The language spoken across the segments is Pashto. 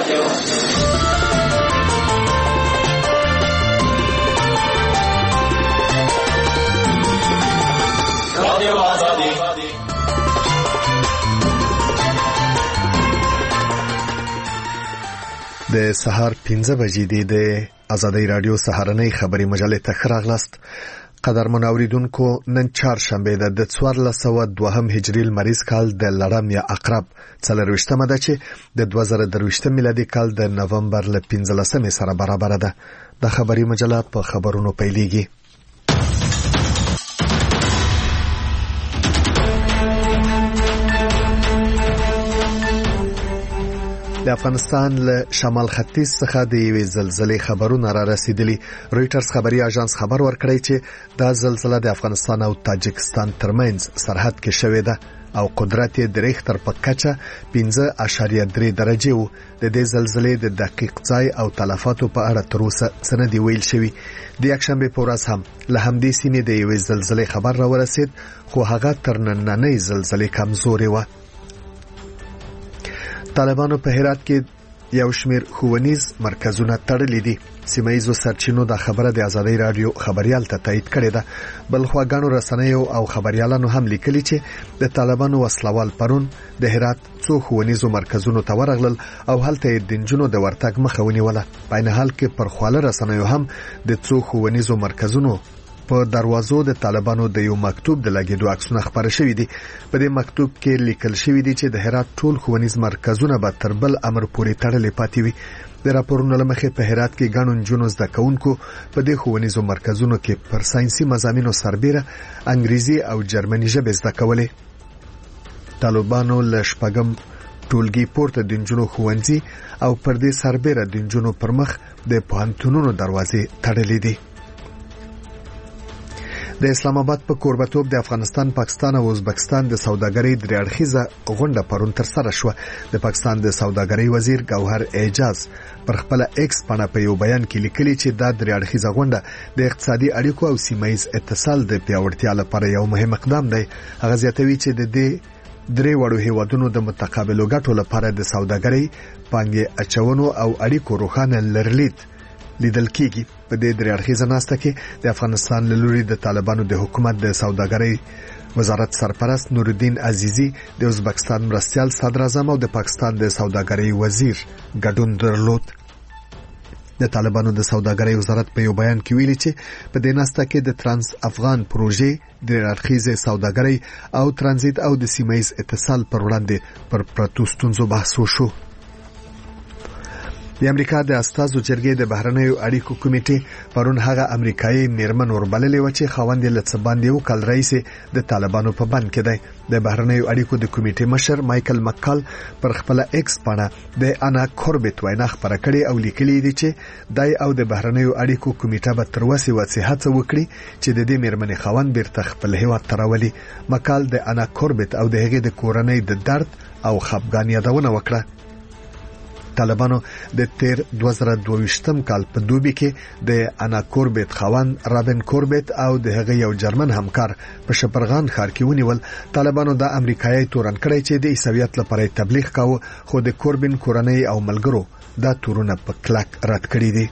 د سهار 15 بجې د آزادۍ رادیو سهارنۍ خبري مجلې ته خراغلاست. قدرمن اوریدونکو، نن چهارشنبه ده د 1402 هجری لمریز کال د لړم یا عقرب 24مه ده چې د 2023 میلادي کال د نومبر ل 15 سره برابر ده. د خبري مجله په خبرونو پیلېږي. د افغانستان له شمال ختیځ څخه د یوې زلزلې خبرونه را رسیدلي. رويټرز خبري اژانس خبر ورکړی چې دا زلزلہ د افغانستان او تاجکستان ترمنځ سرحد کې شوې ده او قدرت یې د ریختر په کچه 5.3 درجه وو. د دې زلزلې د دقیق ځای او تلفاتو په اړه تر اوسه څه نه دی ویل شوی. د یکشنبه په ورځ هم له همدې سیمې د یوې زلزلې خبر را ورسید، خو هغه تر نننۍ زلزلې کمزورې و. طالبانو په هرات کې یو شمېر ښوونیز مرکزونه تړلي دي. سیمایي سرچینو د خبره د آزادۍ رادیو خبريال ته تایید کړې ده. بل خو غاڼو رسنیو او خبريالانو هم لیکلي چې د طالبانو وسلوال پرون د هرات څو ښوونیزو مرکزونو ته ورغلل او هلته د نجونو د ورتګ مخه ونیوله. په عین حال کې پر خواله رسنیو هم د څو ښوونیزو مرکزونو په دروازو د طالبانو د یو مکتوب د لګیدو عکسونه خبره شوې دي. په دې مکتوب کې لیکل شوی دی چې د هرات ټول ښوونیز مرکزونه به تر بل امر پورې تړلې پاتې وي. د راپورونو له مخې په هرات کې ګڼو نجونو زده کوونکو په دې ښوونیزو مرکزونو کې پر ساينسي مضامینو سربېره انګریزي او جرمني ژبې زده کولې. طالبانو له شپږم ټولګي پورته د نجونو ښوونځي او پر دې سربېره د نجونو پر مخ د پوهنتونونو دروازې تړلې دي. د اسلام آباد په کوربتوب د افغانستان، پاکستان او ازبکستان د سوداګرۍ درې اړخیزه غونډه پرون تر سره شوه. د پاکستان د سوداګرۍ وزیر ګوهر اعجاز پر خپل ایکس باندې په یو بیان کې لیکلي چې دا درې اړخیزه غونډه د اقتصادي اړیکو او سیمایي اتصال د پیاوړتیا لپاره یو مهم اقدام دی. هغه زیاتوي چې د دې درې وړو هیوادونو د متقابلو ګټو لپاره د سوداګرۍ، پانګې اچونو او اړیکو روښانه لرلید لیدل کیږي. په دې درې اړخیزه ناسته کې د افغانستان له لوري د طالبانو د حکومت د سوداګرۍ وزارت سرپرست نورالدین عزیزی، د ازبکستان مرستیال صدر اعظم او د پاکستان د سوداګرۍ وزیر ګډون درلود. د طالبانو د سوداګرۍ وزارت په یو بیان کې ویلي چې په دې ناسته کې د ترانس افغان پروژې د اړخیزه سوداګرۍ او ترانزیت او د سیمایي اتصال پر وړاندې پر پرتو ستونزو بحث وشو. د امریکا د استازو جرګې د بهرنیو اړیکو کمیټې پرون هغه امریکایي میرمن وربللې و چې خاوند یې لڅ باندې یو کال رئیس د طالبانو په بند کې دی. د بهرنیو اړیکو د کمیټې مشر مایکل مکال پر خپل ایکس باندې د انا کوربت وینا خبره کړې او لیکلي دي چې دای او د بهرنیو اړیکو کمیټه به تر وسه هڅه وکړي چې د دې میرمن خاوند بیرته خپل هیواد ته راولي. مکال د انا کوربت او د هغې د کورنۍ د درد او خفګان یادونه وکړه. طالبانو د تیر 2022 کال په دوبي کې د انا کوربت خاوند رابن کوربت او د هغه یو جرمن همکار په شپرغان ښار کې ونیول. طالبانو د امریکایي تورن کړی چې د عیسویت لپاره تبلیغ کاوه، خو د کوربن کورنۍ او ملګرو دا تورونه په کلک رد کړی دي.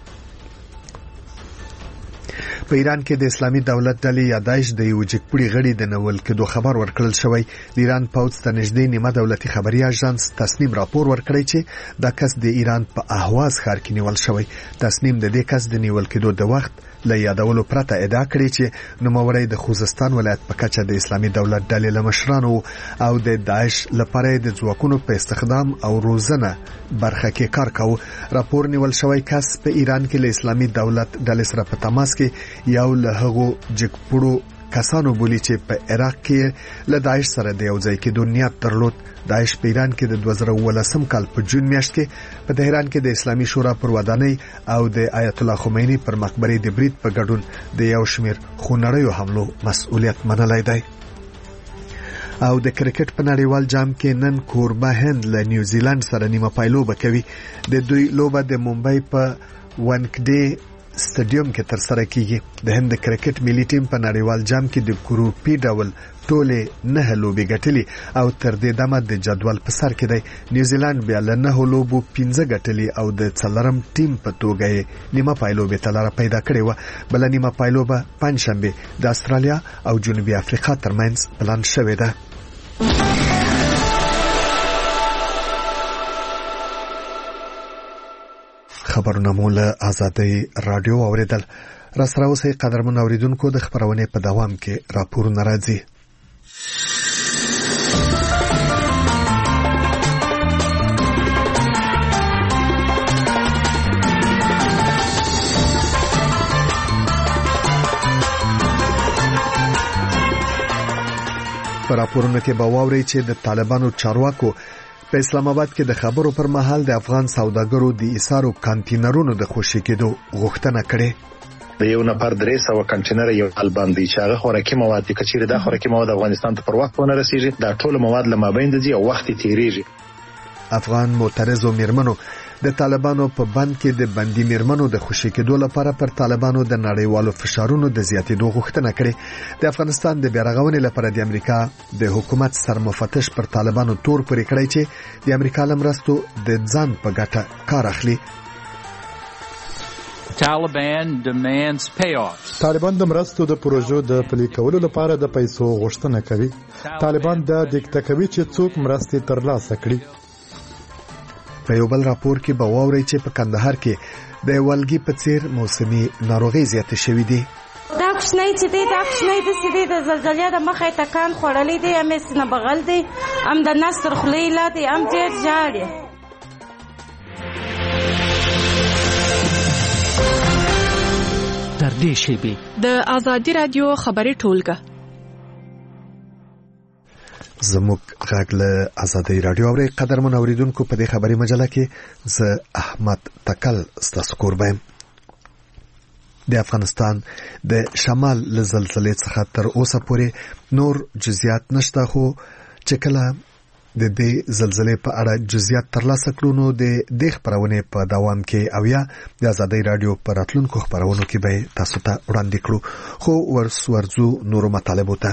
په ایران کې د اسلامي دولت ډلې یا داعش د یو جګپړي غړي د نول کېدو خبر ورکړل شوی. د ایران پوځ ته نږدې نیمه دولتي خبري اژانس تصنیم راپور ورکړی چې دا کس د ایران په اهواز ښار کې نیول شوی. تصنیم د دې کس د نیول کېدو د وخت له یادولو پرته ادعا کړې چې نوموړی د خوزستان ولایت په کچه د اسلامي دولت ډلې له مشرانو او د داعش لپاره د ځواکونو په استخدام او روزنه برخه کې کار کاوه. راپور نیول شوی کس په ایران کې له اسلامي دولت ډلې سره په تماس کې یو له هغو جګپړو کسانو بولی چې په عراق کې له داعش سره د یو ځای کېدو نیت درلود. داعش په ایران کې د 2018 کال په جون میاشت کې په تهران کې د اسلامي شورا پر ودانۍ او د آیت الله خمینی پر مقبره د برید په ګډون د یو شمیر خونړیو حملو مسؤلیت منلای دی. او د کرکټ په نړیوال جام کې نن کوربه هند له نیوزیلند سره نیمه پایلوبه کوي. د دوی لوبه د ممبئی په وانکډې سټډیوم کې ترسره کیږي. د هند کرکټ ملي ټیم په نړیوال جام کې د ګروپي ډول ټولې 9 لوبې ګټلې او تر دې دمه د جدول په سر کې دی. نیوزیلند بیا له 9 لوبو 15 ګټلې او د څلورم ټیم په توګه نیمه پایلوبې ته لاره پیدا کړې و. بل نیمه پایلوبه پنځشنبه د استرالیا او جنوبي افریقا ترمنځ پلان شوې ده. خبرونه مو له آزادۍ رادیو اوریدل. را سره اوسئ قدرمن اوریدونکو، د خبرونې په دوام کې راپورونه راځي. په راپورونو کې به واورئ چې د طالبانو چارواکو په اسلام آباد کې د خبرو پر مهال د افغان سوداګرو د ایثارو کانټینرونو د خوشي کېدو غوښتنه کړې. د یو نفر 300 کانټینر یو حل باندې چې هغه خوراکي مواد د کچیر د خوراکي مواد افغانستان ته پر وخت ونه رسیږي. دا ټول مواد لمابین دي او وخت تیریږي. افغان معترضو میرمنو د طالبانو په بند کې د بندي میرمنو د خوشي کېدو لپاره پر طالبانو د نړیوالو فشارونو د زیاتېدو غوښتنه کړې. د افغانستان د بیارغونې لپاره د امریکا د حکومت سرمفتش پر طالبانو تور پورې کړی چې د امریکا لمرستو د ځان په ګټه کار اخلي. طالبان د مرستو د پروژو د پلي کولو لپاره د پیسو غوښتنه کوي. طالبان د دیکته کوي چې څوک مرستې ترلاسه کړي. په یو بل راپور کې به واورئ چې په کندهار کې د والګي په څیر موسمي ناروغي زیاتې شوې دي. دا کوچنی چې دی دا کوچنی د سیدې د زلزلې د مخې تکان خوړلې دی، هم سینه بغل دی، هم د نستر خولې لا دی، هم ډېر ژاړي. تر دې شیبې د آزادۍ رادیو خبري ټولګه زموږ غږ له آزادۍ رادیو اوري. قدرمن اوریدونکو، په دې خبري مجله کې زه احمد تکل ستاسو قربان. د افغانستان د شمال له زلزلې څخه تر اوسه پورې نور جزئیات نشته، خو چې کله د دې زلزلې په اړه جزئیات ترلاسه کړو نو د دې خبرونه په دوام کې او یا د آزادۍ رادیو پر راتلونکو خبرونو کې به تاسو ته وړاندې کړو. خو ورسو نور مطالب ته.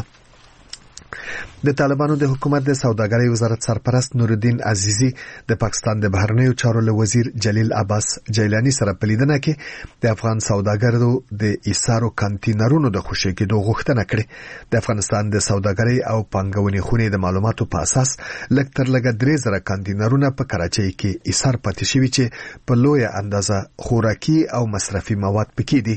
د طالبانو د حکومت د سوداګرۍ وزارت سرپرست نورالدین عزیزی د پاکستان د بهرنیو چارو له وزیر جلیل عباس جیلانی سره په لیدنه کې د افغان سوداګرو د ایثارو کانټینرونو د خوشي کېدو غوښتنه کړې. د افغانستان د سوداګرۍ او پانګونې خونې د معلوماتو په اساس لږ تر لږه 3000 کانټینرونه په کراچۍ کې ایثار پاتې شوي چې په لویه اندازه خوراکي او مصرفي مواد پکې دي.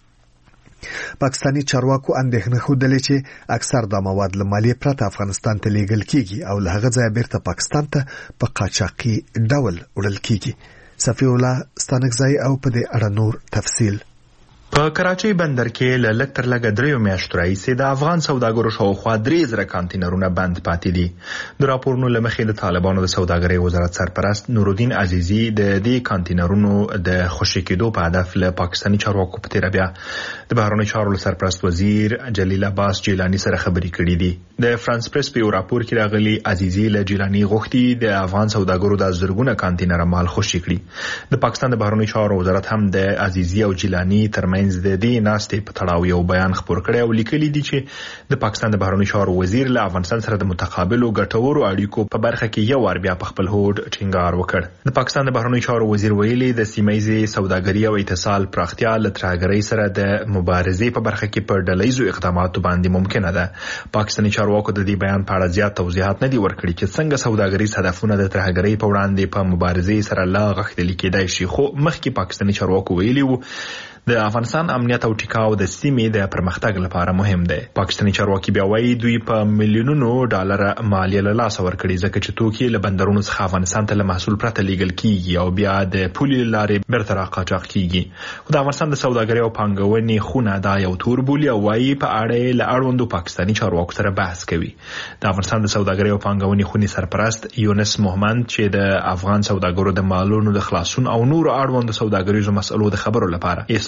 پاکستانی چارواکو اندېښنه خوده چې اکثر د مواد له مالیې پرته افغانستان ته لیږل کیږي او له هغه ځایه بیرته پاکستان ته په قاچاقي ډول وړل کیږي. صفی الله ستانکزی او په دې اړه نور تفصیل. په کراچۍ بندر کې له لږ تر لږه 3 میاشتو راهیسې د افغان سوداګرو شاوخوا 3000 کانټینرونه بند پاتې دي. د راپورونو له مخې د طالبانو د سوداګرۍ وزارت سرپرست نورالدین عزیزی د دې کانټینرونو د خوشي کېدو په هدف له پاکستاني چارواکو په تیر بیا د بهرنیو چارو سرپرست وزیر جلیل عباس جیلانی سره خبرې کړې دي. د فرانس پریس په راپور کې راغلي عزیزی له جیلانی غوښتي د افغان سوداګرو د زرګونه کانټینر مال خوشي کړي. د پاکستان د بهرنیو چارو وزارت هم د عزیزی او جیلانی ترمنځ د دې ناستې په تړاو یو بیان خبر کړی او لیکلي دي چې د پاکستان د بهرنیو چارو وزیر له افغانستان سره د متقابلو ګټورو اړیکو په برخه کې یو ور بیا په خپل هوډ ټینګار وکړ. د پاکستان د بهرنیو چارو وزیر ویلي د سیمایي سوداګري او اتصال پراختیا له ترهګرۍ سره د مبارزې په برخه کې پر ډلهیزو اقداماتو باندې ممکنه ده. پاکستاني چارواکو د دې بیان په اړه زیات توضیحات نه دي ورکړي چې څنګه سوداګریز هدفونه د ترهګرۍ په وړاندې په مبارزې سره لا غښتلي کېدای شي. خو مخکې پاکستاني چارواکو ویلي وو د افغانستان امنیت او ټیکاو د سیمې د پرمختګ لپاره مهم دی. پاکستاني چارواکي بیا وایي دوی په میلیونونو ډالر مالیه له لاسه ورکړي ځکه چې توکي له بندرونو څخه افغانستان ته له محصول پرته لیږل کیږي او بیا د پولي لارې بیرته راقاچاق کیږي. خو د افغانستان د سوداګرۍ او پانګونې خونه دا یو تور بولي او وایي په اړه له اړوندو پاکستاني چارواکو سره بحث کوي. د افغانستان د سوداګرۍ او پانګونې خونې سرپرست یونس محمد چې د افغان سوداګرو د مالونو د خلاصون او نور اړوندو سوداګریزو مسلو د خبرو لپاره اسلام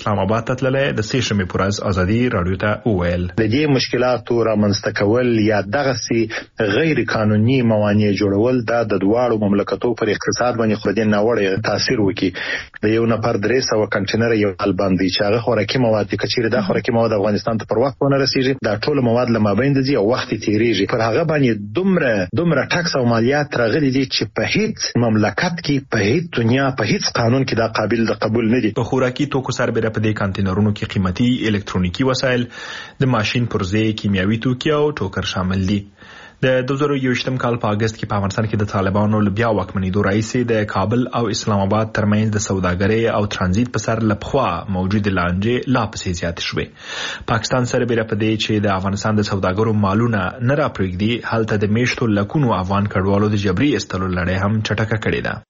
اسلام آباد ته تللی د سې شنبې پر ورځ ازادي رادیو ته وویل د دې مشکلاتو رامنځته کول یا دغه غیر قانوني موانع جوړول د دواړو مملکتونو پر اقتصاد باندې خو د ناوړه تاثیر وکړي. د یو نفر 300 کنټینر یو حال باندې چې هغه خوراکي مواد کچېره د خوراکي مواد افغانستان ته پر وخت ونه رسیږي دا ټول مواد لمابین دي او وخت تیریږي پر هغه باندې دومره ټاکس او مالیات راغلي دي چې په هیڅ مملکت کې په هیڅ دنیا په هیڅ قانون کې دا قابل د قبول نه دي. په خوراکي توکو سربېره په دې کانټینرونو کې قیمتي الکترونیکي وسایل د ماشين پرزې کیمیاوي توکي او ټوکر شامل دي. د 2021 کال په اگست کې په افغانستان کې د طالبانو بیا واکمنېدو راځي د کابل او اسلام آباد ترمنځ د سوداګرۍ او ترانزیت په سر لپخوا موجود لانجې لا پسې زیات شوې. پاکستان سره په دې چې د افغانستان د سوداګرو مالونه نه راپرېږدي هلته د میشتو لکونو افغان کډوالو د جبري استلو لړۍ هم چټکه کړې ده.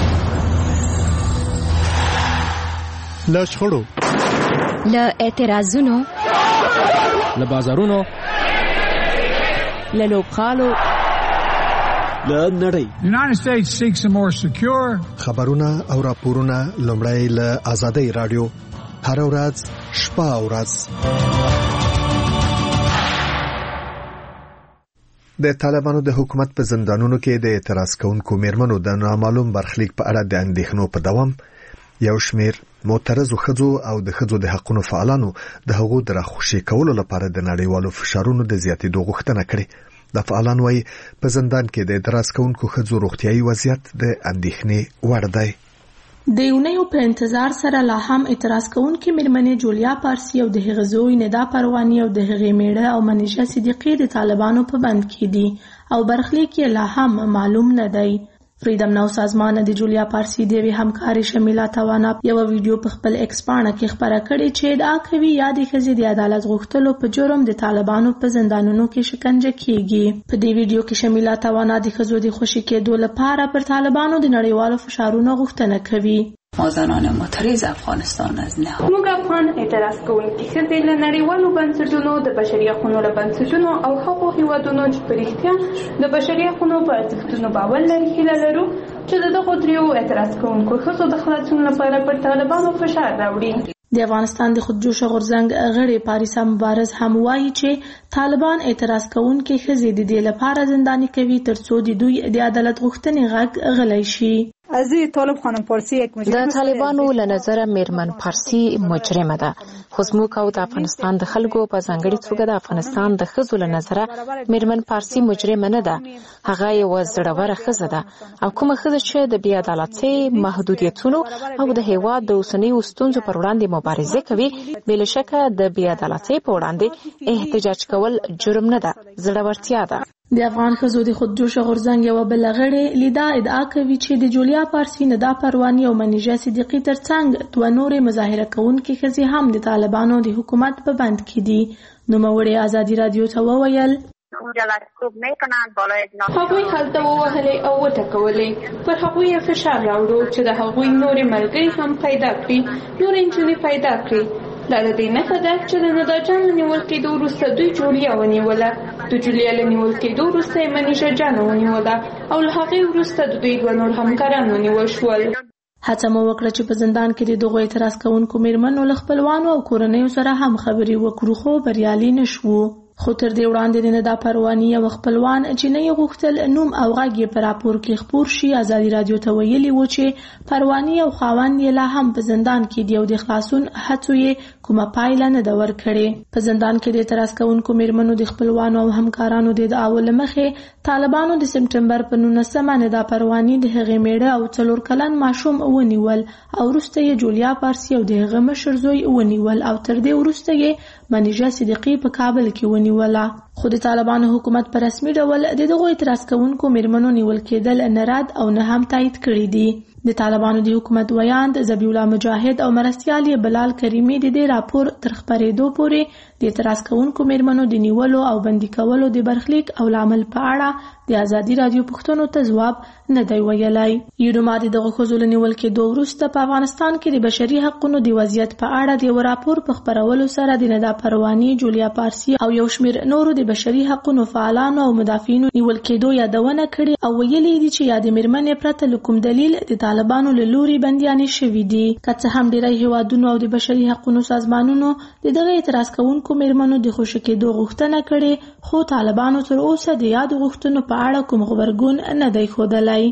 له شخړو له اعتراضونو له بازارونو له لوبغالو له نړۍ United States seeks a more secure خبرونه او راپورونه لومړی له آزادۍ رادیو هر ورځ شپه او ورځ. د طالبانو د حکومت په زندانونو کې د اعتراض کوونکو میرمنو د نامعلوم برخلیک په اړه د اندېښنو په دوام یو شمیر معترضو ښځو او د ښځو د حقوقو فعالانو د حقوقو د راخوشي کولو لپاره د نړیوالو فشارونو د زیاتېدو غوښتنه کړې. د فعالانو وايي په زندان کې د اعتراض کوونکو ښځو روغتيایي وضعیت د اندېښنې وړ دی. د یونیو په انتظار سره لا هم اعتراض کوونکې میرمنې جولیا پارسی او د هغې زوی ندا پروانی او د هغې میړه او منیژه صدیقی د طالبانو په بند کې دي او برخلیک یې لا هم معلوم نه دی. فریدم ناو سازمان د جولیا پارسی د وی همکاري شمیله توانا یو ویډیو په خپل ایکس پاڼه کې خبره کړې چې دا کوي یادې ښځې د عدالت غوښتلو په جرم د طالبانو په زندانونو کې شکنجه کیږي. په دې ویډیو کې شمیله توانا د ښځو د خوشي کېدو لپاره پر طالبانو د نړیوالو فشارونو غوښتنه کوي. ما زنان معترض افغانستان از نه موږ افغان اعتراض کوونکي ښځې له نړیوالو بنسټونو د بشري حقوقو له بنسټونو او هغو هیوادونو چې په رښتیا د بشري حقوقو په ارزښتونو باور لري هیله لرو چې دغه دریو اعتراض کوونکو ښځو د خلاصون لپاره پر طالبانو فشار راوړي. د افغانستان د خودجوش غورځنګ غړي پاریسا مبارز هم وایي چې طالبان اعتراض کوونکي ښځې د دې لپاره زنداني کوي ترڅو د دوی د عدالت غوښتنې غږ غلی شي. د طالبانو له نظره میرمن پارسی مجرمه ده خو زموږ او د افغانستان د خلکو په ځانګړي توګه د افغانستان د ښځو له نظره میرمن پارسی مجرمه نه ده. هغه یو زړوره ښځه ده او کومه ښځه چې د بې عدالتۍ محدودیتونو او د هیواد د اوسنیو ستونزو پر وړاندې مبارزه کوي بې شکه د بې عدالتۍ په وړاندې احتجاج کول جرم نه ده زړورتیا ده. د افغان ښځو د خودجوش غورځنګ یو بل غړي لیدا ادعا کوي چې د جولیا پارسی ندا پروانی او منیژه صدیقی ترڅنګ دوه نورې مظاهره کوونکې ښځې هم د طالبانو د حکومت په بند کې دي. نوموړې ازادي رادیو ته وویل هغوی هلته ووهلې او وټکولې پر هغوی یې فشار راوړو چې د هغوی نورې ملګري هم پیدا کړي نورې نجونې پیدا کړي. دا د دې نښه ده چې د ندا جان له نیول کېدو وروسته دوی جولیا ونیوله د جولیا له نیول کېدو وروسته یې منیژه جان ونیوله او له هغې وروسته د دوی دوه نور همکاران ونیول شول. هڅه مو وکړه چې په زندان کې د دغو اعتراض کوونکو میرمنو له خپلوانو او کورنیو سره هم خبرې وکړو خو بریالي نه شوو. خو تر دې وړاندې د ندا پروانی یو خپلوان چې نه یې غوښتل نوم او غږ یې په راپور کې خپور شي ازادي رادیو ته ویلي و چې پروانی او خاوند یې لا هم په زندان کې دی او د خلاصون هڅو یې کومه پایله نه ده ورکړې. په زندان کې د اعتراض کوونکو میرمنو د خپلوانو او همکارانو د ادعاو له مخې طالبانو د سپټمبر په 19 ندا پروانی د هغې میړه او 4 کلن ماشوم ونیول او وروسته یې جولیا پارسی او د هغه مشر زوی ونیول او تر دې وروسته یې منیژه صدیقی په کابل کې ونیوله. خو د طالبانو حکومت په رسمي ډول دغه اعتراض کوونکو میرمنو نیول کېدل نه رد او نه هم تایید کړي دي. د طالبانو د حکومت ویاند ذبیح الله مجاهد او مرستیال بلال کریمی د دې راپور تر خبرېدو پورې د اعتراض کوونکو میرمنو د نیولو او بندي کولو د برخلیک او عمل په اړه د ازادي رادیو پوښتنو ته ځواب نه دی ویلی. یونما دغه ښځو له نیول کېدو وروسته په افغانستان کې د بشري حقوقو د وضعیت په اړه د یو راپور په خپرولو سره د ندا پروانی جولیا پارسی او یو شمېر نورو د بشري حقوقو فعالانو او مدافعینو نیول کېدو یادونه کړې او ویلي دي چې یادې میرمنې پرته له کوم دلیل د طالبانو له لوري بندیانې شوي دي. که څه هم ډیری هیوادونو او د بشري حقوقو سازمانونو د دغه اعتراض کوونکو میرمنو د خوشي کېدو غوښتنه کړې، خو طالبانو تر اوسه د یادو غوښتنو په اړه کوم غبرګون نه دی ښودلی.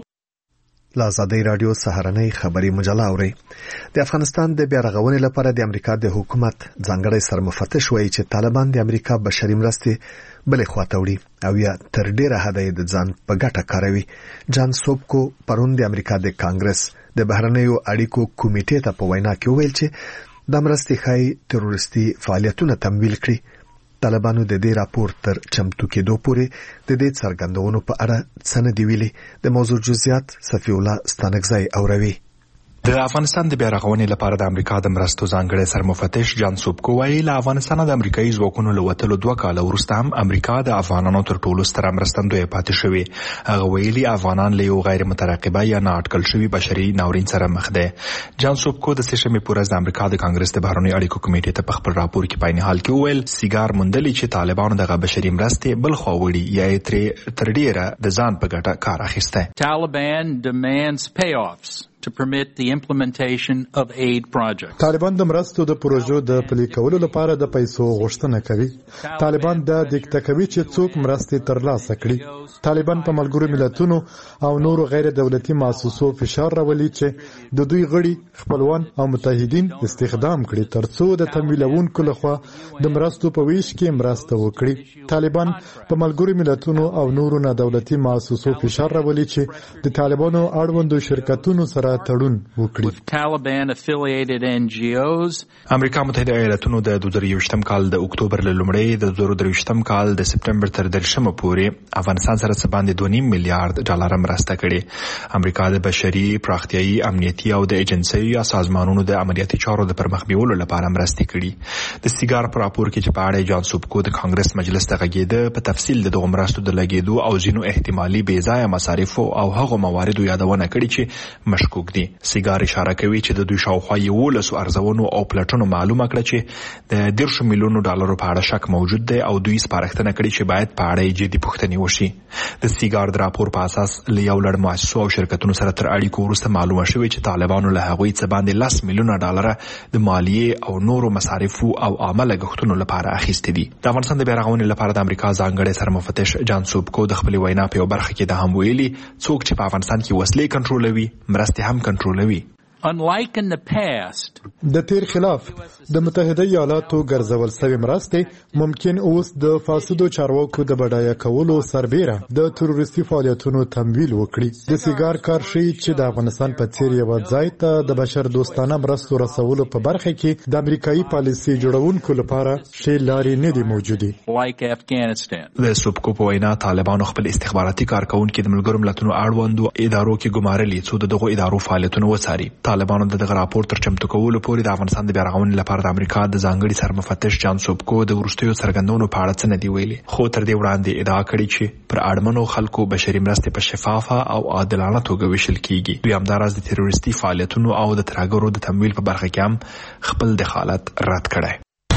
له ازادۍ راډیو سهارنۍ خبري مجله اوري. د افغانستان د بیا رغونې لپاره د امریکا د حکومت ځانګړی سرمفتش وایي چې طالبان د امریکا بشري مرستې بلې خواته وړي او یا تر ډیره حده د ځان په ګټه کاروي. جان سوبکو پرون د امریکا د کانګرس د بهرنیو اړیکو کمیټې ته په وینا کې وویل چې د مرستې ښایي تروریستي فعالیتونه تمویل کړي. طالبانو د دې راپور تر چمتو کېدو پورې د دې څرګندونو په اړه څه نه دی ویلي. د موضوع جزئیات صفی الله ستانکزی اوروي. د افغانستان د بیا رغونې لپاره د امریکا د مرستو ځانګړی سرمفتش جان سوبکو وایي له افغانستان د امریکایي ځواکونو له وتلو 2 کاله وروسته هم امریکا د افغانانو تر ټولو ستره مرستندویه پاتې شوې. هغه ویلي افغانان له یو غیر مترقبه یا نااټکل شوي بشري ناورین سره مخ دي. جان سوبکو د سشنبې په ورځ د امریکا د کانګرس د بهرنیو اړیکو کمیټې ته په خپل راپور کې په عین حال کې وویل سیګار موندلې چې طالبانو دغه بشري مرستې بل خوا وړي یا یې تر ډیره د ځان په ګټه کار اخیسته. Taliban demands payoffs to permit the implementation of aid projects. طالبان د مرستو د پروژو د پلي کولو لپاره د پیسو غوښتنه کوي. طالبان د دیکته کوي چې څوک مرستې ترلاسه کړي. طالبان په ملګرو ملتونو او نورو غیر دولتي مؤسسو فشار راولي چې د دوی غړي خپلوان او متحدین استخدام کړي ترڅو د تمویلونکو لخوا د مرستو په ویش کې مرسته وکړي. طالبان په ملګرو ملتونو او نورو نه دولتي مؤسسو فشار راولي چې د طالبانو اړوندو شرکتونو سره تړون وکړي. Taliban affiliated NGOs. امریکا متحده ایالاتونو د 2023م کال د اکتوبر له لومړۍ د 2023م کال د سپټمبر تر 10مه پورې افغانستان سره څه باندې 2.5 میلیارډ ډالر مرسته کړې. امریکا د بشري، پراختیایي، امنیتي او د ایجنسۍ یا سازمانونو د عملیاتي چارو د پرمخ بیولو لپاره مرستې کړي. د سیګار په راپور کې چې په اړه جان سوبکو د کانګرس مجلس ته غږېده په تفصیل د دغه مرستو د لګېدو او ځینو احتمالي بې ځایه مصارفو او هغو مواردو یادونه کړې چې مشکوک دي. سیګار اشاره کوي چې د دوی شاوخوا 11 ارزونو او پلټونو معلومه کړه چې د 10 میلیونو ډالرو په اړه شک موجود دی او دوی سپارښتنه کړې چې باید په اړه جدي پوښتنې وشي. د سیګار د راپور په اساس له یو لړ مؤسسو او شرکتونو سره تر اړیکو وروسته معلومه شوې چې طالبانو له هغوی څخه باندې 10 میلیونه ډالر د مالیې او نورو مصارفو او عامه لګښتونو لپاره اخیستي دي. د افغانستان د بیا رغونې لپاره د امریکا ځانګړی سرمفتش جان سوبکو د خپل وینا په یو برخه کې د هم ویلي څوک چې په افغانستان کې وسلې کنټرولوي مرستې هم کنټرولوي. Unlike in the past, د تیر خلاف د متحده ایالاتو ګرځول شوی مرستې ممکن اوس د فاسدو چارواکو د بډایه کولو سربیره د تروریستي فعالیتونو تمویل وکړي. د سیګار کار شي چې د افغانستان په څیر یو ځای ته د بشر دوستانه مرستو رسولو په برخه کې د امریکایي پالیسي جوړونکو لپاره شی لارې نه دي موجودي. like Afghanistan. د سوبکو په وینا طالبانو خپل استخباراتي کارکونکو د ملګرو ملتونو اړوندو ادارو کې ګمارلي څو دغه ادارو فعالیتونه وڅاري. طالبانو دغه راپور تر چمتو کولو پورې د افغانستان د بیا رغونې لپاره د امریکا د ځانګړي سرمفتش جان سوبکو د وروستیو څرګندونو په اړه څه نه دی ویلي، خو تر دې وړاندې ادعا کړې چې پر اړمنو خلکو بشري مرستې په شفافه او عادلانه توګه ویشل کیږي. دوی همداراز د تروریستي فعالیتونو او د ترهګرو د تمویل په برخه کې هم خپل دخالت رد کړی.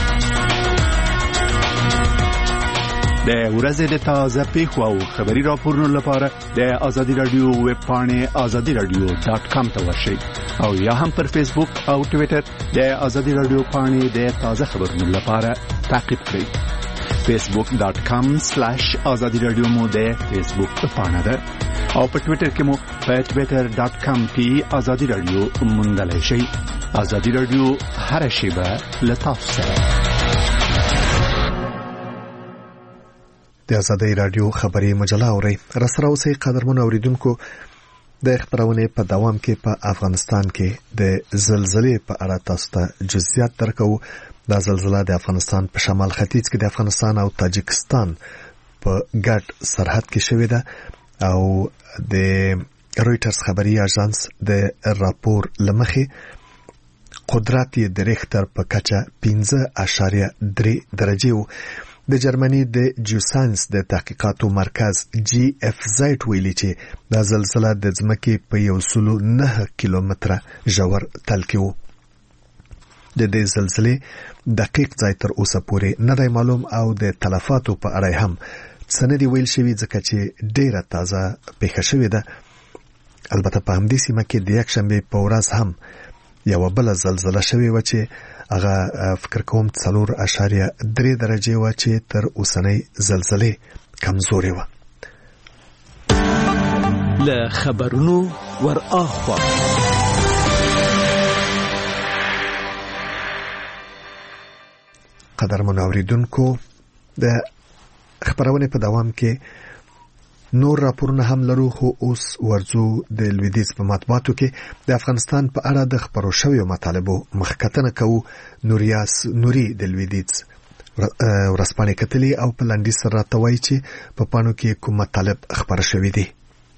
د ورځې د تازه پیښو او خبري راپورونو لپاره د ازادي رادیو ویب پاڼې azadiradio.com ته ورشئ او یا هم پر فیسبوک او ټوئیټر د ازادي رادیو پاڼې د تازه خبرونو لپاره تعقیب کړئ. facebook.com/azadiradio مو د فیسبوک پاڼه ده او په ټوئیټر کې مو په twitter.com کې ازادي رادیو موندلای شئ. ازادي رادیو هر شیبه لطف سره. د ازادۍ رادیو خبري مجله اوري. رسره اوسئ قدرمن اوریدونکو. د خبرونه په دوام کې په افغانستان کې د زلزلې په اړه تاسو ته جزئیات درکو. د زلزلې د افغانستان په شمال ختیځ کې د افغانستان او تاجکستان په ګډ سرحد کې شوې ده او د رويټرز خبري اژانس د راپور لمخې قدرت یې د ریختر په کچه 5.3 درجه وو. د جرمني د جیوساینس د تحقیقاتو مرکز GFZ ویلي چې د زلزلې د ځمکې په 109 کیلومتره ژور تل کې وو. د دې زلزلې دقیق ځای تر اوسه پورې نه دی معلوم او د تلفاتو په اړه هم څه نه دی ویل شوی ځکه چې ډیره تازه پیښه شوې ده. البته په همدې سیمه کې د یک شنبه په ورځ هم یو بل زلزلہ شوې و چې هغه فکر کوم 4.3 درجه و چې تر اوسنۍ زلزلې کمزورې و. له خبرونو ور اخوا قدرمن اوریدونکو د خبرونه په دوام کې نور راپورونه هم لرو، خو اوس ورځو د لویدیځ په مطبوعاتو کې د افغانستان په اړه د خبرو شویو مطالبو مخکتنه کوو. نوري د لویدیځ ورسپانې کتلي او په لاندې سره راټوي چې په پانو کې کوم مطالب خبر شوي دي.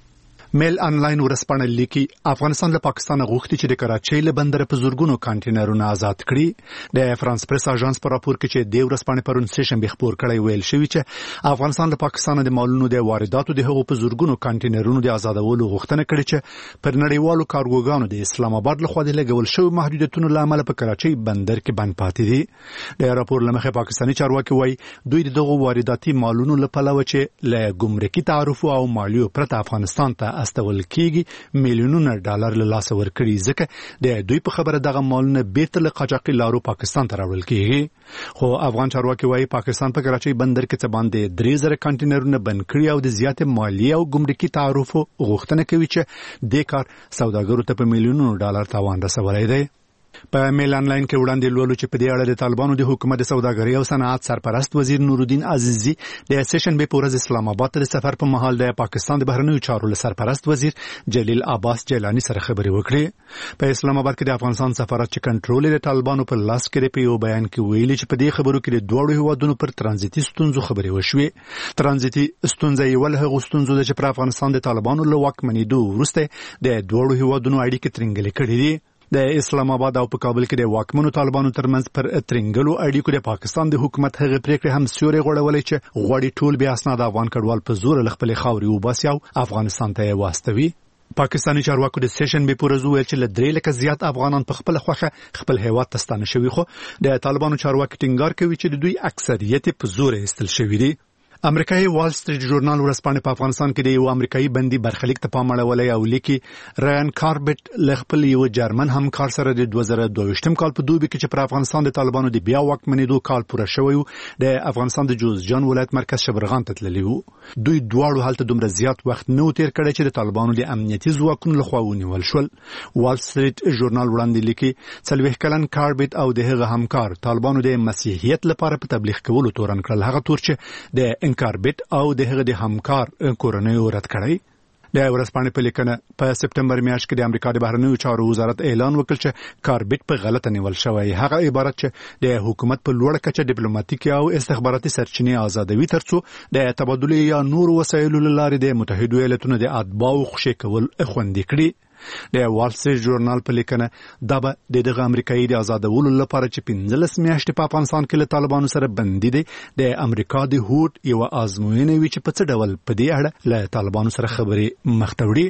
میل انلاین ورسپانه لیکي افغانستان له پاکستان غوښتي چې د کراچۍ له بندر په زورګونو کانټینرونه آزاد کړي. د فرانس پریس اژانس په راپور کې چې د ورسپانه پرون سیشن به خبر کړی ویل شوی چې افغانستان له پاکستان د مالونو د وارداتو د هغو په زورګونو کانټینرونو د آزادولو غوښتنه کړې چې پر نړیوالو کارګوګانو د اسلام آباد له خوا د لګول شوی محدودیتونو لامل په کراچۍ بندر کې بند پاتې دي. د راپور لمخه پاکستاني چارواکي وایي دوی دغه وارداتي مالونو له پلوه چې له ګمرکي تعرفو او مالیو پرته افغانستان ته استول کېږي میلیونونه ډالر له لاسه ورکړي، ځکه د دوی په خبره دغه مالونه بیرته له قاچاقي لارو پاکستان ته راوړل کېږي. خو افغان چارواکي وایي پاکستان په کراچۍ بندر کې څه باندې 3000 کانټینرونه بند کړي او د زیاتې مالیې او ګمرکي تعرفو غوښتنه کوي چې د کار سوداګرو ته په میلیونونو ډالر تاوان رسولی دی. په میل انلاین کې وړاندې لولو چې په دې اړه د طالبانو د حکومت سوداګرۍ او صنعت سرپرست وزیر نورالدین عزیزی د سیشن به پورز اسلام آباد ته سفر په محل د پاکستان د بهرنیو چارو سرپرست وزیر جلیل عباس جیلانی سره خبرې وکړې. په اسلام آباد کې د افغانستان سفارت چې کنټرول د طالبانو په لاس کې په یو بیان کې ویلي چې په دې خبرو کې د دوه هیوادونو پر ترانزیتي ستونزو خبرې وشوې. ترانزیتي ستونزې یو له هغو ستونزو چې پر افغانستان د طالبانو له واکمنېدو وروسته د دوه هیوادونو اړیکې ترنګلې کړې دي. د اسلام آباد او په کابل کې د واکمنو طالبانو ترمنځ پر ترنګلو اړیکو د پاکستان د حکومت هغه پریکړه هم سیوري غوړولې چې غوړي ټول بیا اسناد افغان کډوال په زور ل خپل خاوري وباسي او افغانستان ته واستوي. پاکستاني چارواکو د سیشن به پورزو ویل چې ل 3 لکه زیات افغانان په خپل خوخه خپل هیواد ته ستانه شوي، خو د طالبانو چارواکي ټینګار کوي چې د دوی اکثریت په زور استل شوی دي. امریکایي وال سټریټ ژورنال ورسپانه په افغانستان کې د یو امریکایي بندي برخلیک ته پام اړولی او لیکي رایان کاربټ له خپل یو جرمن همکار سره د 2022 کال په دوبي کې چې پر افغانستان د طالبانو د بیا واکمنېدو کال پوره شوی و د افغانستان د جوزجان ولایت مرکز شبرغان ته تللی وو. دوی دواړو هلته دومره زیات وخت نه تیر کړی چې د طالبانو د امنیتي ځواکونو لخوا ونیول شول. وال سټریټ ژورنال وړاندې لیکي 40 کلن کاربټ او د هغه همکار طالبانو د مسیحیت لپاره په تبلیغ کولو تورن کړل، هغه تور چې د انکاربټ او د هغه د همکار کورنۍ رد کړی. د ورسپانې په لیکنه په سپټمبر میاشت کې د امریکا د بهرنیو چارو وزارت اعلان وکړ چې کاربټ په غلطه نیول شوی. هغه عبارت چې د حکومت په لوړه کچه ډیپلوماټیکي او استخباراتي سرچینې آزادوي ترڅو د تبادلې یا نور وسایلو لارې د متحده ایالاتونو د اتباعو خوشي کول خوندي کړي. د وال سټریټ ژورنال په لیکنه دا به دغه امریکایي د آزادولو لپاره چې 15 میاشتې په افغانستان کې له طالبانو سره بندي دي د امریکا د هوټ یو آزموینه وی چې په څه ډول په دې اړه له طالبانو سره خبرې مخته وړي.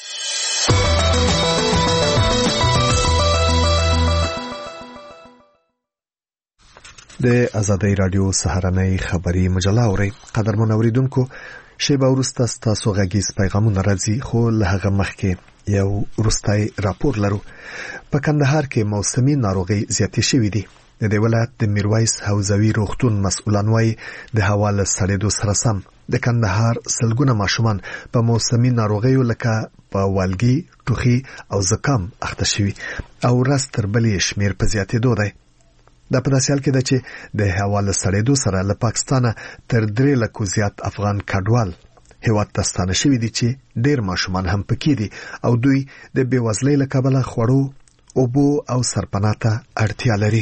د ازادۍ رادیو سهارنۍ خبری مجله اوري. قدرمن اوریدونکو شیبه وروسته تاسو غږیز پیغامونه راځي، خو له هغه مخکې یو وروستای راپور لرو. په کندهار کې موسمي ناروغي زیاتې شوې دي. د دې ولایت د میرویس حوزوي روغتون مسؤلان وايي د هوا له سړېدو سره سم د کندهار سلګونه ماشومان په موسمي ناروغیو لکه په والګي، ټوخي او زکام اخته شوي او ورځ تر بلې شمیر په زیاتېدو دی. دا په داسې حال کې ده چې د هوا له سړېدو سره له پاکستانه تر 3 لکو زیات افغان کډوال هیواد ته ستانه شوي دي چې ډېر ماشومان هم پکې دي او دوی د بېوزلۍ له کبله خوړو، اوبو او سرپناه ته اړتیا لري.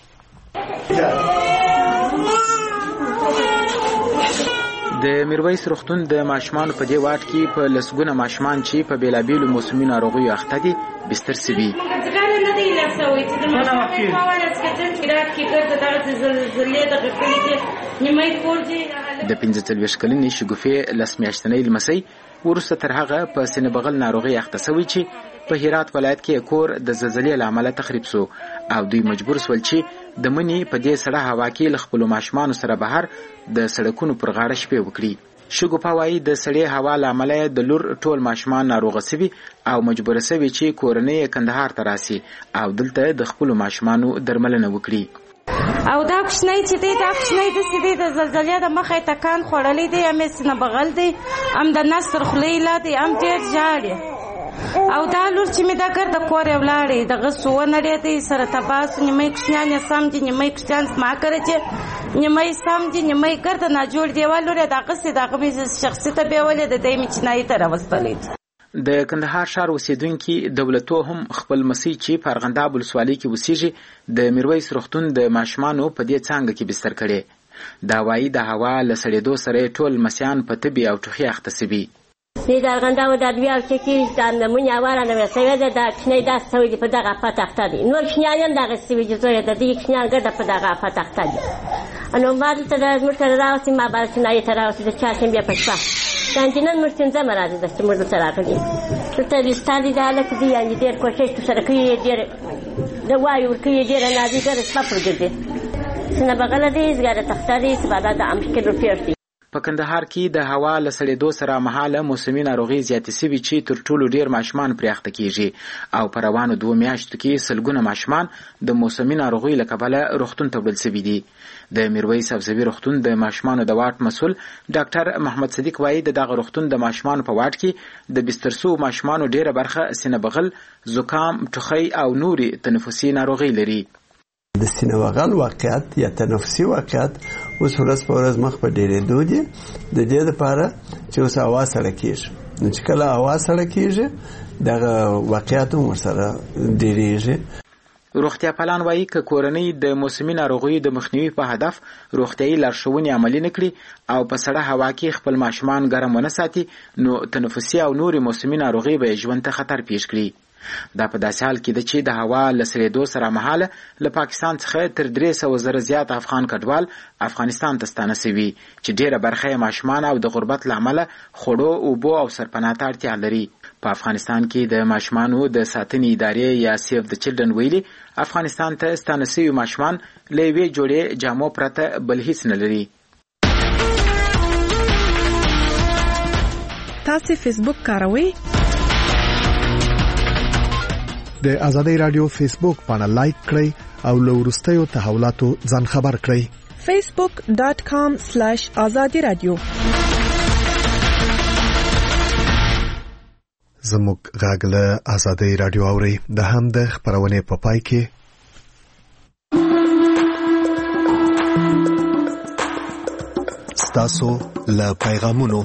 د میرویس روغتون د ماشومانو په دې واټ کې په لسګونه ماشومان چې په بیلابیلو موسمي ناروغیو اخته دي بستر سوي. د 45 کلنې شګوفې لس میاشتنۍ لمسۍ وروسته تر هغه په سینه بغل ناروغي اخته شوی چې په هرات ولایت کې کور د زلزلې له امله تخریب شو او دوی مجبور شول چې د منی په دې سړه هوا کې له خپل ماشومان سره بهر د سړکونو پر غاړه شپې وکړي. شګوفه وایي د سړې هوا له امله د لور ټول ماشومان ناروغه سوي او مجبوره سوي چې کورنۍ کندهار ته راسي او دلته د خپلو ماشومانو درملنه وکړي. او دا کوچنی چې دی دا کوچنی داسې دی د زلزلې د مخه یې ټکان خوړلی دی هم یې سینه بغل دی هم د نس تر خولې لاندې هم ډېر ژاړي او دا لور چې مې دا ګرده کور یې ولاړې دغه سو ونړېدی سره تباه سو نیمه یې کوچنیان یې سم دي نیمه یې کوچنیان زما کره چې نیمه یې سم دي نیمه یې ګرده ناجوړ دیوال لور یې دغسې د هغه مې شخصي ته بیولې د دی مې چینایي ته راوستلی دی. د کندهار ښار اوسیدونکي دولتو هم خپل مسیح چې په ارغنداب ولسوالۍ کې اوسیږي د میرویس روغتون د ماشومانو په دې څانګه کې بستر کړي. دا وایي د هوا له سړېدو سره ټول مصیان په تبې او ټوخي اخته سوي. د ارغنداب د ادویه او چې دا نمونې اوله نوې سوې ده دا کوچنی داسې سوی دي په دغه افت اخته دي نور کوچنیان هم دغسې سوي دي زویه د دې کوچنیان ګرده په دغه افت اخته دي. نو ما دلته زموږ سره راوستې ما به چینایي ته راوستې د چهارشنبې په شپه دا چې نن موږ پنځمه ورځ ده چې موږ دلته راغلي دلته ویښتان دي د هلک دي یعنې ډېر کوښښ سره کوي یې ډېر د وایو ورکوي یې ډېره نازي ګرده شپه پر ګرځي سینه بغله دی زګاره تخته دی سبادا د امشکل روپیش دی. په کندهار کې د هوا له سړېدو سره مهاله موسمي ناروغي زیاتې سوي چې تر ټولو ډېر ماشومان پرې اخته کېږي او په روانو 2 میاشتو کې سلګونه ماشومان د موسمي ناروغۍ له کبله روغتون ته وړل سوي دي. د میرویس افزوي روغتون د ماشومانو د واټ مسؤل ډاکټر محمد صدیق وایي د دغه روغتون د ماشومانو په واټ کې د بستر سوو ماشومانو ډېره برخه سینه بغل، زکام، ټوخی او نورې تنفسي ناروغۍ لري. د سینه بغل واقعیت یا تنفسي واقعیت اوس ورځ په ورځ مخ په ډېرېدو دي د دې لپاره چې اوس هوا سړه کېږي نو چې کله هوا سړه کېږي دغه واقعیت هم ورسره ډېرېږي. روغتیا پالان وایي که کورنۍ د موسمي ناروغیو د مخنیوي په هدف روغتیایي لارښوونې عملي نه کړي او په سړه هوا کې خپل ماشومان ګرم ونه ساتي نو تنفسي او نورې موسمي ناروغۍ به یې ژوند ته خطر پیښ کړي. دا په داسې حال کې ده چې د هوا له سړېدو سره مهاله له پاکستان څخه تر 300,000 زیات افغان کډوال افغانستان ته ستانه سوي چې ډېره برخه یې ماشومان او د غربت له امله خوړو، اوبو او سرپناه ته اړتیا لري. په افغانستان کې د ماشومانو د ساتنې ادارې یا سیف د چلډرن ویلي افغانستان ته ستانه سوي ماشومان له یوې جوړې جامو پرته بل هیڅ نه لري. تاسو فیسبوک کاروئ؟ د آزادۍ رادیو فیسبوک پاڼه لایک کړئ او له وروستیو تحولاتو ځان خبر کړئ. facebook.com/azadi radio زموږ غږ له آزادۍ رادیو اورئ. د هم د خبرونې په پای کې ستاسو له پیغامونو.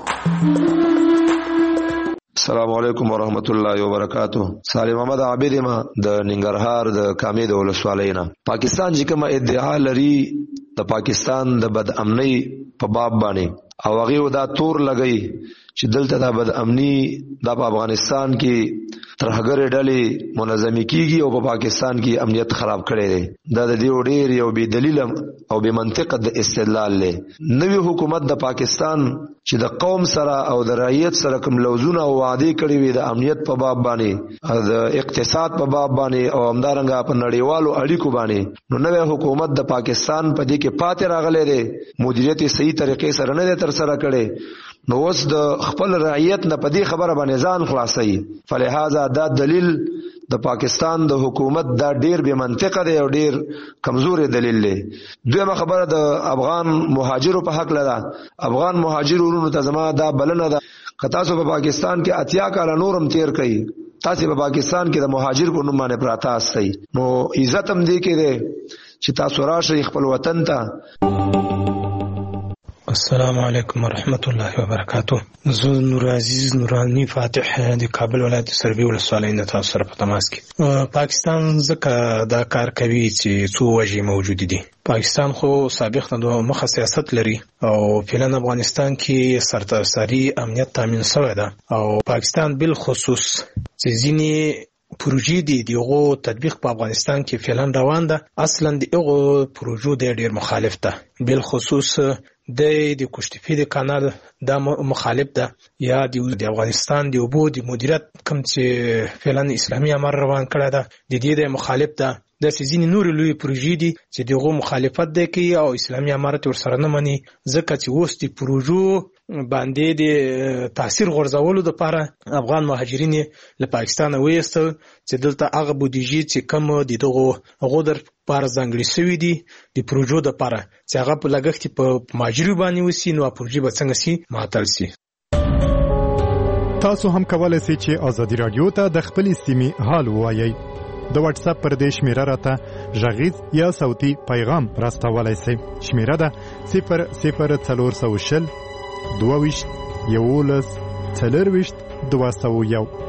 السلام علیکم ورحمت الله وبرکاتہ. سالم احمد عابد ما د ننګرهار د کامې د ولسوالۍ نه. پاکستان چې کومه ادعا لري د پاکستان د بد امنۍ په باب باندې او هغه دا تور لګئی چې دلته د بد امنی د افغانستان کې ترهګر ډلې منظمي کیږي او په پاکستان کې امنیت خراب کړي دي. دا د دې ډېر یو بې دلیل او بې منطق د استدلال له نوې حکومت د پاکستان چې د قوم سره او د رعیت سره کوم لوزونه او وعده کړي وي د امنیت په باب باندې د اقتصاد په باب باندې او همدارنګه په نړیوالو اړیکو باندې نو نوې حکومت د پاکستان په دې کې پاتې راغله ده مدیریت صحیح طریقې سره نه تر سره کړي نو اوس د خپل رعیت نه په دې خبره باندې ځان خلاصي. فلهذا دا دلیل د پاکستان د حکومت دا ډیر بے منطقه دی او ډیر کمزوري دلیل دی. دویمه خبره د افغان مهاجرو په حق لده. افغان مهاجرونو ته زما دا بلنه ده که تاسو په پاکستان کې اتیا کال نورم تیر کړئ تاسو په پاکستان کې د مهاجر په نوم باندې پراته استئ نو عزت هم دی کې دی چې تاسو راشئ خپل وطن ته. السلام علیکم ورحمت الله وبرکاتہ. زه نور عزیز نورانی فاتح د کابل ولایت سروي ولسوالۍ نه تاسو سره په تماس کې. پاکستان ځکه دا کار کوي چې څو وجې موجود دي. پاکستان خو سابق نه دوه مخه سیاست لري او فعلا افغانستان کې سرتاسري امنیت تامین شوی ده او پاکستان بل خصوص چې ځینې پروژې دي دغه تطبیق په افغانستان کې فعلا روان ده. اصلا دغه پروژو ډېر مخالف ده. بل خصوص د کوشتفی د کانال د مخالف ده یا د افغانستان د اوبو د مدیریت کوم چې فعلا اسلامي امر روان کړی ده د دې د مخالف ده. د سيزين نور لوی پروژې دي چې دغه مخالفت ده کوي او اسلامي امارت ورسره نه مني ځکه چې اوس د پروژو باندې د تاثیر غورځولو لپاره افغان مهاجرین له پاکستان وایستل چې دلته هغه بودیجه چې کم د دغه در لپاره ځانګړي شوی دي د پروژو لپاره چې هغه په لګښت په مهاجرو باندې وسی نو پروژې به څنګه سي معطل سي. تاسو هم کولای شئ چې ازادي رادیو ته د خپل سیمې حال ووایئ. د واتس اپ پر دې شمیره راته غږیز یا صوتي پیغام راستولای شئ. شمیره ده 00420 22 11 24 201.